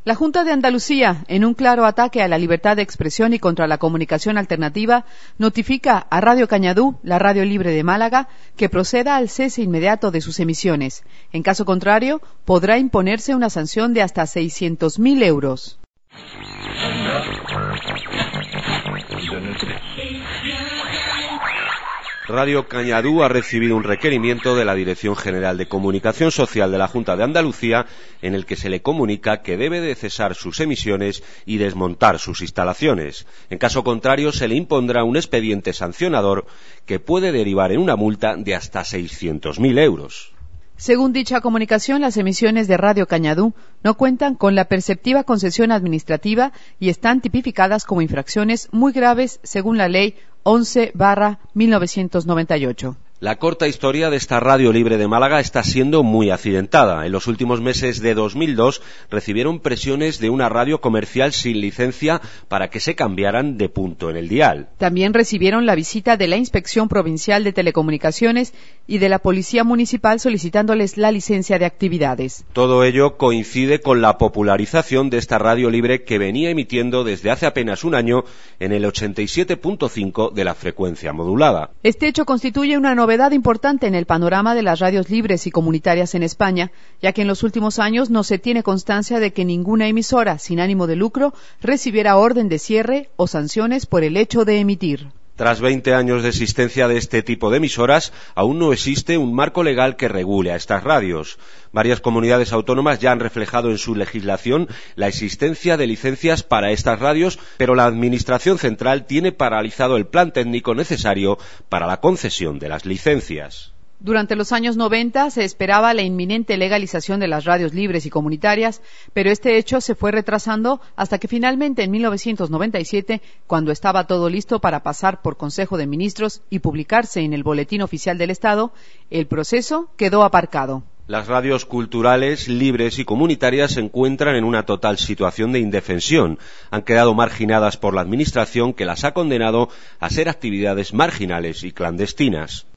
La Junta de Andalucía, en un claro ataque a la libertad de expresión y contra la comunicación alternativa, notifica a Radio Cañadú, la radio libre de Málaga, que proceda al cese inmediato de sus emisiones. En caso contrario, podrá imponerse una sanción de hasta 600.000 euros. Radio Cañadú ha recibido un requerimiento de la Dirección General de Comunicación Social de la Junta de Andalucía en el que se le comunica que debe de cesar sus emisiones y desmontar sus instalaciones. En caso contrario, se le impondrá un expediente sancionador que puede derivar en una multa de hasta 600.000 euros. Según dicha comunicación, las emisiones de Radio Cañadú no cuentan con la perceptiva concesión administrativa y están tipificadas como infracciones muy graves según la Ley 11/1998. La corta historia de esta radio libre de Málaga está siendo muy accidentada. En los últimos meses de 2002 recibieron presiones de una radio comercial sin licencia para que se cambiaran de punto en el dial. También recibieron la visita de la Inspección Provincial de Telecomunicaciones y de la Policía Municipal solicitándoles la licencia de actividades. Todo ello coincide con la popularización de esta radio libre que venía emitiendo desde hace apenas un año en el 87.5 de la frecuencia modulada. Este hecho constituye una novedad importante en el panorama de las radios libres y comunitarias en España, ya que en los últimos años no se tiene constancia de que ninguna emisora sin ánimo de lucro recibiera orden de cierre o sanciones por el hecho de emitir. Tras 20 años de existencia de este tipo de emisoras, aún no existe un marco legal que regule a estas radios. Varias comunidades autónomas ya han reflejado en su legislación la existencia de licencias para estas radios, pero la Administración Central tiene paralizado el plan técnico necesario para la concesión de las licencias. Durante los años 90 se esperaba la inminente legalización de las radios libres y comunitarias, pero este hecho se fue retrasando hasta que finalmente en 1997, cuando estaba todo listo para pasar por Consejo de Ministros y publicarse en el Boletín Oficial del Estado, el proceso quedó aparcado. Las radios culturales, libres y comunitarias se encuentran en una total situación de indefensión. Han quedado marginadas por la Administración que las ha condenado a ser actividades marginales y clandestinas.